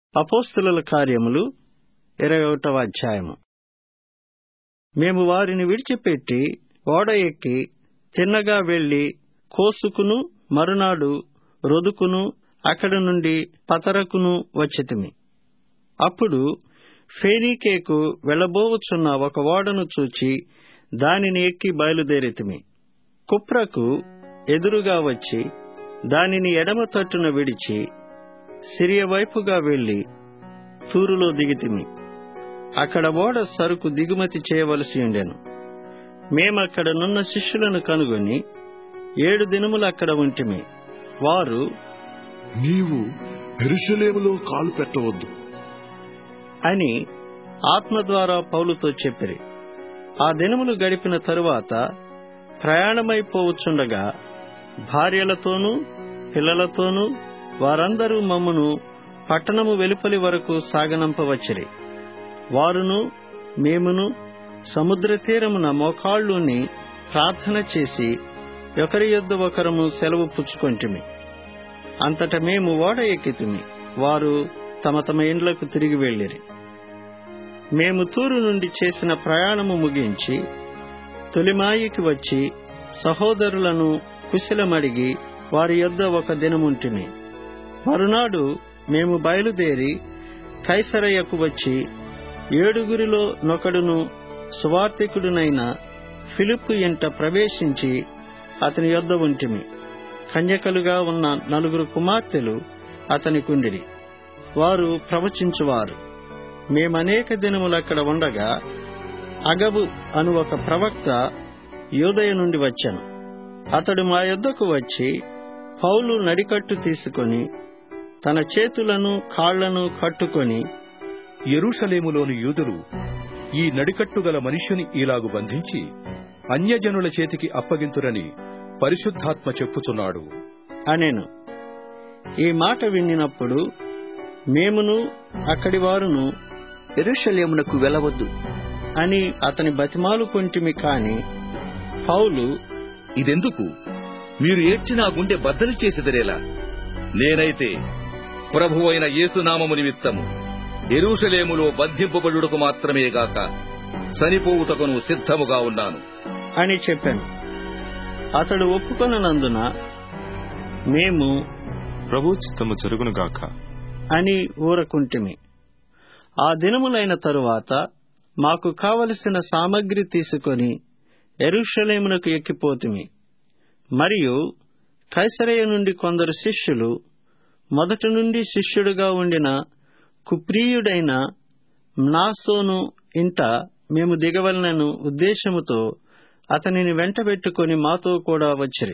అపోస్తలుల కార్యములు 21వ అధ్యాయము. మేము వారిని విడిచిపెట్టి ఓడ ఎక్కి తిన్నగా వెళ్లి కోసుకును మరునాడు రొదుకును అక్కడి నుండి పతరకును వచ్చితిమి. అప్పుడు ఫేనీకేకు వెళ్లబోవుచున్న ఒక ఓడను చూచి దానిని ఎక్కి బయలుదేరితిమి. కుప్రకు ఎదురుగా వచ్చి దానిని ఎడమ తట్టున విడిచి సిరియా వైపుగా వెళ్లి తూరులో దిగితిమి. అక్కడ ఓడ సరుకు దిగుమతి చేయవలసి ఉండెను. మేమక్కడనున్న శిష్యులను కనుగొని 7 దినములు అక్కడ ఉంటిమి. వారు, నీవు యెరూషలేములో కాలు పెట్టవద్దు అని ఆత్మ ద్వారా పౌలుతో చెప్పిరి. ఆ దినములు గడిపిన తరువాత ప్రయాణమైపోవచ్చుండగా భార్యలతోనూ పిల్లలతోనూ వారందరూ మమ్మును పట్టణము వెలుపలి వరకు సాగనంపవచ్చిరి. వారును మేమును సముద్ర తీరమున మోకాళ్ళూని ప్రార్థన చేసి ఒకరి యొద్ద ఒకరము సెలవు పుచ్చుకొంటిమి. అంతట మేము ఓడ ఎక్కితిమి. వారు తమ తమ ఇండ్లకు తిరిగి వెళ్ళిరి. మేము తూరు నుండి చేసిన ప్రయాణము ముగించి తొలిమాయికి వచ్చి సహోదరులను కుశలమడిగి వారి యొద్ద ఒక దినముంటిమి. మరునాడు మేము బయలుదేరి కైసరయ్యకు వచ్చి 7గురిలో నొకడును సువార్తికుడునైన ఫిలిప్పు ఇంట ప్రవేశించి అతని యొద్ద ఉంటిమి. కన్యకలుగా ఉన్న 4 కుమార్తెలు అతనికుండిరి. వారు ప్రవచించువారు. మేమనేక దినములక్కడ ఉండగా అగబు అను ఒక ప్రవక్త యూదయ నుండి వచ్చెను. అతడు మా యొద్దకు వచ్చి పౌలు నడికట్టు తీసుకొని తన చేతులను కాళ్లను కట్టుకొని, యెరూషలేములోని యూదులు ఈ నడికట్టుగల మనుష్యుని ఈలాగు బంధించి అన్యజనుల చేతికి అప్పగింతురని పరిశుద్ధాత్మ చెప్పుచున్నాడు అనెను. ఈ మాట వినినప్పుడు మేమును అక్కడి వారును యెరూషలేమునకు వెళ్ళవద్దు అని అతని బతిమాలుకొంటిమి. కాని పౌలు, ఇదెందుకు? మీరు ఏడ్చి నా గుండె బద్దలు చేసెదరేలా? నేనైతే ప్రభువైన యేసునామము నిమిత్తము యెరూషలేములో బంధింపబడుటకు మాత్రమేగాక చనిపోవుటకును సిద్ధముగా ఉన్నాను అని చెప్పాను. అతడు ఒప్పుకొననందున మేము ప్రభు చిత్తము జరుగునుగాక అని ఊరకుంటిమి. ఆ దినములైన తరువాత మాకు కావలసిన సామగ్రి తీసుకొని యెరూషలేమునకు ఎక్కిపోతిమి. మరియు కైసరయ నుండి కొందరు శిష్యులు, మొదటి నుండి శిష్యుడుగా ఉండిన కుప్రీయుడైన మ్నాసోను ఇంట మేము దిగవలనను ఉద్దేశముతో అతనిని వెంటబెట్టుకొని మాతో కూడా వచ్చిరి.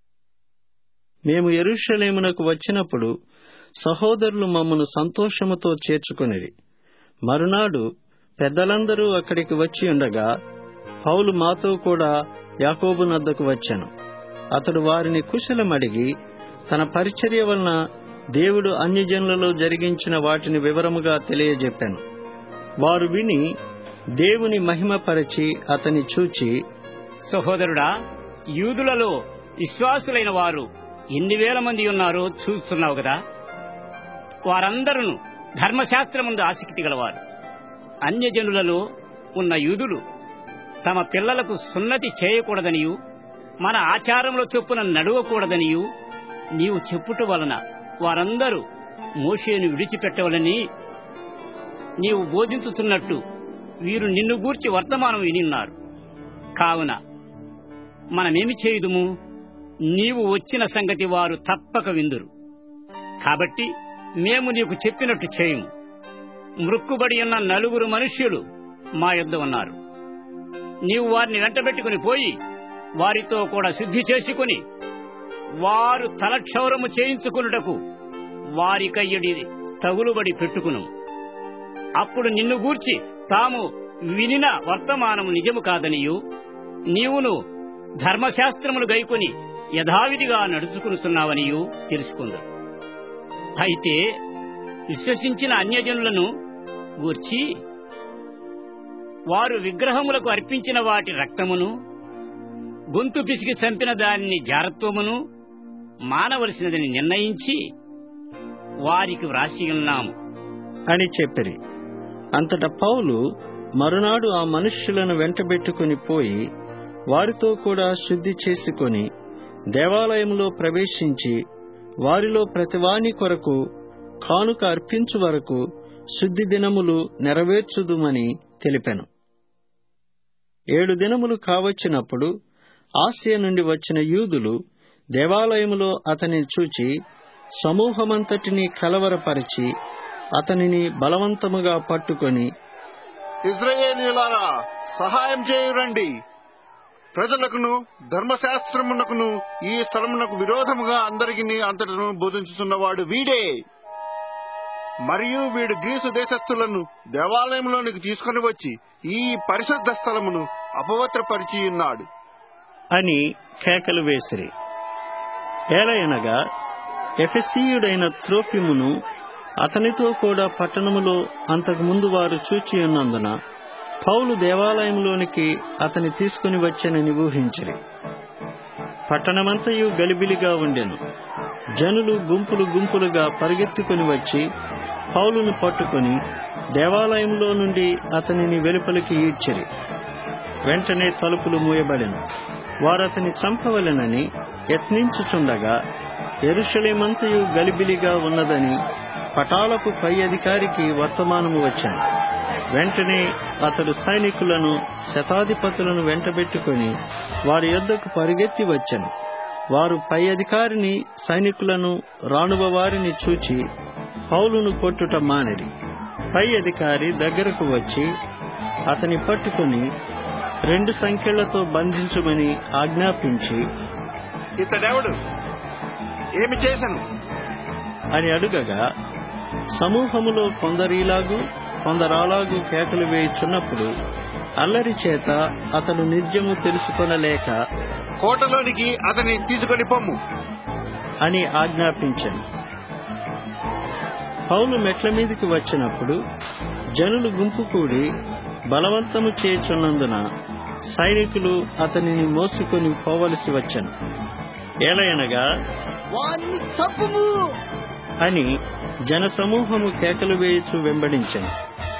మేము యెరూషలేమునకు వచ్చినప్పుడు సహోదరులు మమ్మను సంతోషముతో చేర్చుకొనిరి. మరునాడు పెద్దలందరూ అక్కడికి వచ్చి ఉండగా పౌలు మాతో కూడా యాకోబు నద్దకు వచ్చెను. అతడు వారిని కుశలమడిగి తన పరిచర్య వలన దేవుడు అన్యజనులలో జరిగించిన వాటిని వివరముగా తెలియజెప్పాను. వారు విని దేవుని మహిమపరచి అతని చూచి, సహోదరుడా, యూదులలో విశ్వాసులైన వారు ఎన్ని వేల మంది ఉన్నారో చూస్తున్నావు కదా. వారందరూ ధర్మశాస్త్రముందు ఆసక్తి గలవారు. అన్యజనులలో ఉన్న యూదులు తమ పిల్లలకు సున్నతి చేయకూడదనియు మన ఆచారంలో చొప్పున నడవకూడదనియు నీవు చెప్పుట వలన వారందరూ మోషేను విడిచిపెట్టవలని నీవు బోధించుతున్నట్టు వీరు నిన్ను గూర్చి వర్తమానం వినిన్నారు. కావున మనమేమి చేయుదుము? నీవు వచ్చిన సంగతి వారు తప్పక విందురు. కాబట్టి మేము నీకు చెప్పినట్టు చేయుము. మృక్కుబడి ఉన్న 4 మనుష్యులు మా యొద్ద ఉన్నారు. నీవు వారిని వెంటబెట్టుకుని పోయి వారితో కూడా శుద్ధి చేసుకుని వారు తలక్షౌరము చేయించుకున్నటకు వారి కయ్యడి తగులుబడి పెట్టుకును. అప్పుడు నిన్ను గూర్చి తాము వినిన వర్తమానము నిజము కాదనియు నీవును ధర్మశాస్త్రములు గైకొని యథావిధిగా నడుచుకునుస్తున్నావనియు తెలుసుకుందు. అయితే విశ్వసించిన అన్యజనులను గూర్చి వారు విగ్రహములకు అర్పించిన వాటి రక్తమును, గొంతు పిసికి చంపిన దానిని జారత్వమును మానవలసినదని నిర్ణయించి వారికి వ్రాసి ఉన్నాము. అని చెప్పిరి. అంతట పౌలు మరునాడు ఆ మనుష్యులను వెంటబెట్టుకుని పోయి వారితో కూడా శుద్ధి చేసుకొని దేవాలయంలో ప్రవేశించి వారిలో ప్రతివాని కొరకు కానుక అర్పించు వరకు శుద్ధి దినములు నెరవేర్చుదుమని తెలిపెను. 7 దినములు కావచ్చినప్పుడు ఆసియా నుండి వచ్చిన యూదులు దేవాలయములో అతనిని చూచి సమూహమంతటినీ కలవరపరిచి అతనిని బలవంతముగా పట్టుకొని, ఇశ్రాయేలీయులారా, సహాయం చేయురండి. ప్రజలకును ధర్మశాస్త్రమునకును ఈ స్థలమునకు విరోధముగా అందరికీ అంతటను బోధించుతున్నవాడు వీడే. మరియు వీడు గ్రీసు దేశస్థులను దేవాలయంలోనికి తీసుకుని వచ్చి ఈ పరిశుద్ధ స్థలమును అపవిత్రపరిచి ఉన్నాడు అని కేకలు వేసిరి. ఏలయనగా ఎఫెసీయుడైన త్రోఫిమును అతనితో కూడా పట్టణములో అంతకుముందు వారు చూచియున్నందున పౌలు దేవాలయంలోనికి అతని తీసుకుని వచ్చెనని ఊహించిరి. పట్టణమంతయు గలిబిలిగా ఉండెను. జనులు గుంపులు గుంపులుగా పరిగెత్తుకుని వచ్చి పౌలును పట్టుకుని దేవాలయంలో నుండి అతనిని వెలుపలికి ఈడ్చిరి. వెంటనే తలుపులు మూయబడెను. వారతని చంపవలెనని యత్నించుచుండగా యెరూషలేమంతయు గలిబిలిగా ఉన్నదని పటాలపు పై అధికారికి వర్తమానము వచ్చెను. వెంటనే అతడు సైనికులను శతాధిపతులను వెంటబెట్టుకుని వారి యొద్దకు పరిగెత్తి వచ్చెను. వారు పై అధికారిని సైనికులను రాణువ వారిని చూచి పౌలును కొట్టుట మానిరి. పై అధికారి దగ్గరకు వచ్చి అతని పట్టుకుని 2 సంకెళ్లతో బంధించమని ఆజ్ఞాపించి, ఇతడెవడు, ఏమి చేశను అని అడుగగా సమూహములో కొందరిలాగు కొందరాలాగు కేకలు వేయుచున్నప్పుడు అల్లరి చేత అతడు నిజము తెలుసుకొనలేక, కోటలోనికి అతని తీసుకొని పొమ్ము అని ఆజ్ఞాపించాను. పౌలు మెట్ల మీదికి వచ్చినప్పుడు జనులు గుంపు కూడి బలవంతము చేయుచున్నందున సైనికులు అతనిని మోసుకొని పోవలసి వచ్చెను. ఏలయనగా అని జనసమూహము కేకలు వేయుచు వెంబడించెను.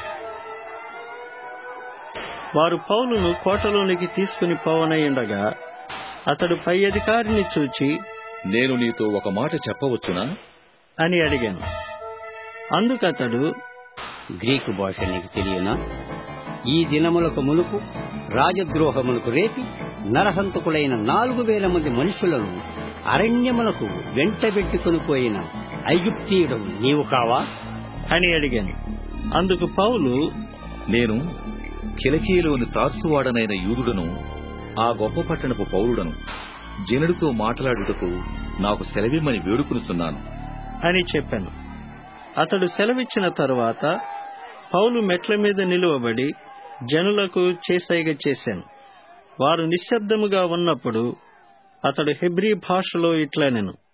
వారు పౌలును కోటలోనికి తీసుకుని పోవనయుండగా అతడు పై అధికారిని చూచి, నేను నీతో ఒక మాట చెప్పవచ్చునా అని అడిగాను. అందుకతడు, గ్రీకు భాష నీకు తెలియనా? ఈ దినములకు మునుపు రాజద్రోహములకు రేపి నరహంతకులైన 4,000 మంది మనుషులను అరణ్యములకు వెంటబెట్టుకుని పోయిన ఐగుప్తీయుడు నీవు కావా అని అడిగాను. అందుకు పౌలు, నేను కిలకీలోని తార్సువాడనైన యూదుడను, ఆ గొప్ప పట్టణపు పౌరుడను. జనుడితో మాట్లాడుటకు నాకు సెలవిమ్మని వేడుకునుచున్నాను అని చెప్పాను. అతడు సెలవిచ్చిన తరువాత పౌలు మెట్ల మీద నిలువబడి జనులకు చేసైగ చేశాను. వారు నిశ్శబ్దముగా ఉన్నప్పుడు అతడు హెబ్రీ భాషలో ఇట్లనెను,